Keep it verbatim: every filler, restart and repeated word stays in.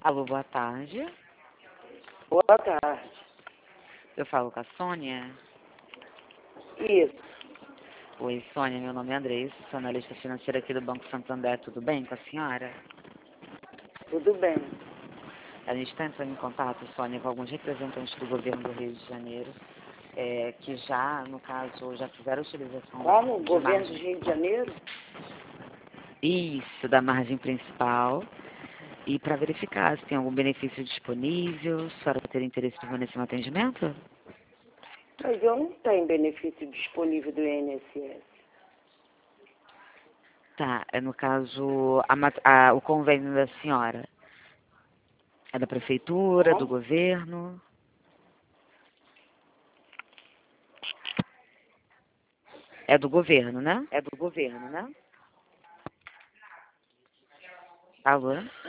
Alô, boa tarde. Boa tarde. Eu falo com a Sônia. Isso. Oi, Sônia, meu nome é Andressa, sou analista financeira aqui do Banco Santander. Tudo bem com a senhora? Tudo bem. A gente está entrando em contato, Sônia, com alguns representantes do governo do Rio de Janeiro, é, que já, no caso, já fizeram utilização Como? O de governo do margem. Rio de Janeiro? Isso, da margem principal. E para verificar se tem algum benefício disponível, se a senhora ter interesse em permanecer no atendimento? Mas eu não tenho benefício disponível do I N S S. Tá, é no caso, a mat- a- o convênio da senhora é da prefeitura, do Como? governo? É do governo, né? É do governo, né? Alô?